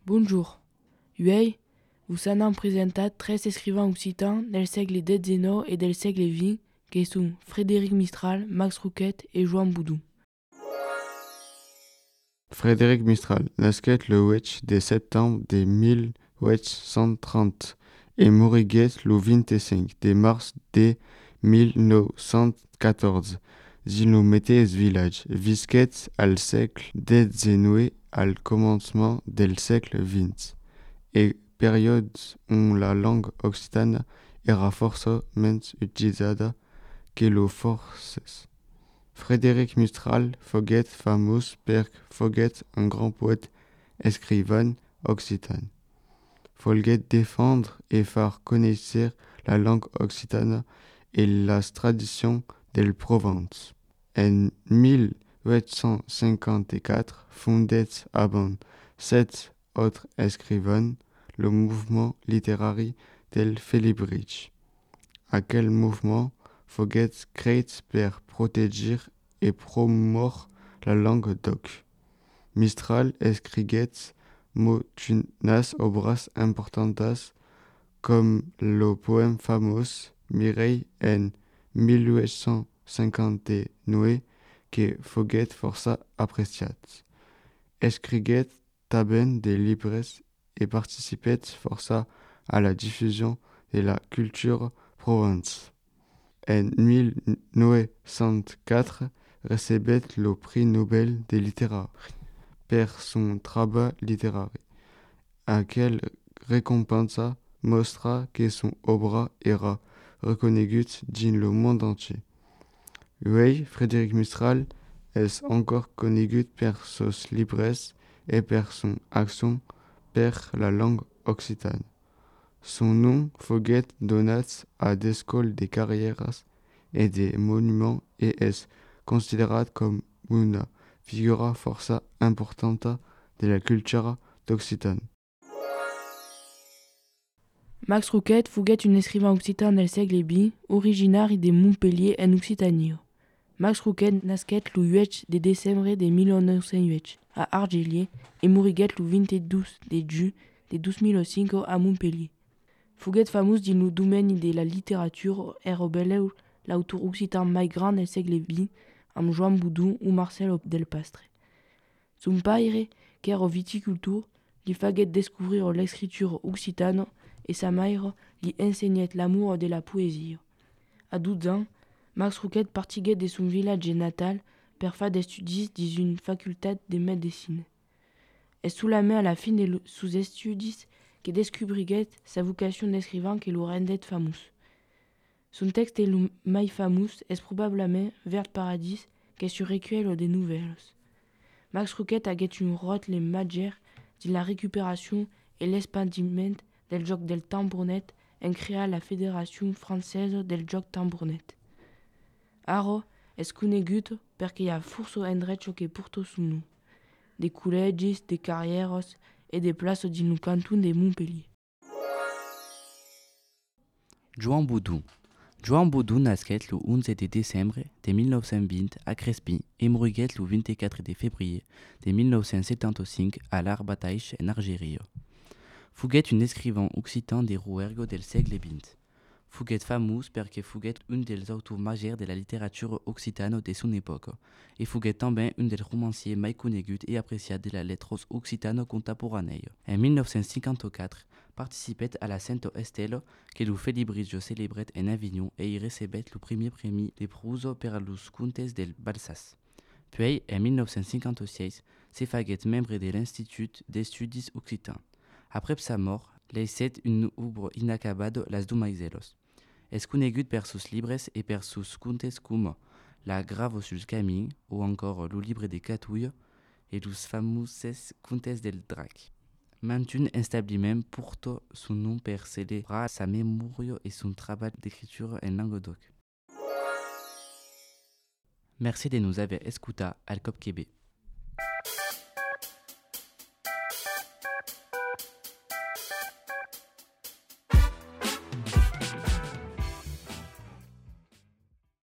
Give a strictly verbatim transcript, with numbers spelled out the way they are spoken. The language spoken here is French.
Bonjour. Uei, vous han presentat tres escrivains occitans del segle dix-neuf et del segle vingt, que sont Frédéric Mistral, Max Rouquet et Joan Boudou. Frédéric Mistral nasquet le huit de septembre de mille huit cent trente et mouriguet le vingt-cinq de mars de mille neuf cent quatorze. Dins le mateix village, visquet al segle dix-neuf al commencement del segle vingt, et période où la langue occitane era força menys utilisada que lo forces. Frédéric Mistral foguet famós per foguet un grand poète escrivain occitan. Folguet défendre et faire connaître la langue occitane et las traditions del Provence. En mille huit cent cinquante-quatre, fondet avant sept autres écrivains le mouvement littéraire del Félibrige. Aquel mouvement foguet créé per protéger et promouvoir la langue d'oc. Mistral escriguet motunas obras importantas comme le poème fameux Mireille en mille huit cent cinquante-neuf que foguet força apreciat. Escriguet taben de libres et participait força à la diffusion de la culture provence. En mille neuf cent quatre, recebet le prix Nobel de littérature per son travail littéraire. Aquelle récompensa mostra que son obra era reconegut dans le monde entier. Uei, Frédéric Mistral est encore conegut per sos libres et per son action per la langue occitane. Son nom foguet donat a d'escoles de carrières et des monuments et est considérat comme una figura força importanta de la culture d'Occitane. Max Rouquet foguet un escrivain occitan del segle vint, originari de Montpellier en Occitanie. Max Rouquet nasquet le huit de décembre de mille neuf cent huit à Argelier et mouriguet le vingt-deux de juin de deux mille cinq à Montpellier. Foguet famous din le domaine de la littérature et rebelleu l'auteur occitan mai grand del segle vint amb Joan Boudou ou Marcel del Pastre. Son père, qu'era viticulteur, lui faguet découvrir l'écriture occitane et sa mère lui enseignait l'amour de la poésie. À douze ans, Max Rouquet partiguait de son village natal per faire des études dans une faculté de médecine. Et sous la main à la fin de ses études que découvrit sa vocation d'écrivain qui le rendait fameux. Son texte est le mai fameux est probablement Vert Paradis, qui est sur recueil des nouvelles. Max Rouquet a guet une rôle majeur dans la récupération et l'expandiment del joc del tambournet en créant la Fédération française del joc tambournet. Ara est conegut perquè hi ha força endrecho que porta son nom, des col·legis, des carrières et des places dans le canton de Montpellier. Joan Boudou. Joan Boudou nasquet le onze de décembre de mille neuf cent vingt à Crespin et mouriguet le vingt-quatre de février de mille neuf cent soixante-quinze à l'Arbataix en Algérie. Foguet un escrivain occitan de Rouergue del segle vint. Foguet famous perquè foguet un dels autors majeurs de la littérature occitane de son époque, et foguet també un dels romanciers mai conegut et apreciat de la lettres occitane contemporanée. En mille neuf cent cinquante-quatre, participait à la Sainte Estelle que le Félibrige célébrait en Avignon et y recebait le premier prix de prose per los contes del Balsas. Puis, en mille neuf cent cinquante-six, se faguet membre de l'Institut d'Estudis Occitans. Après sa mort, laissait une œuvre inacabada las Dumaiselos. Es conegut per sus libres et per sus contes comme La grave sul camin ou encore Le livre de Catouille et los fameuses contes del Drac. Mantun instablement porte son nom per célébrer sa mémoire et son travail d'écriture en langue d'oc. Merci de nous avoir écoutés al Cop Québec.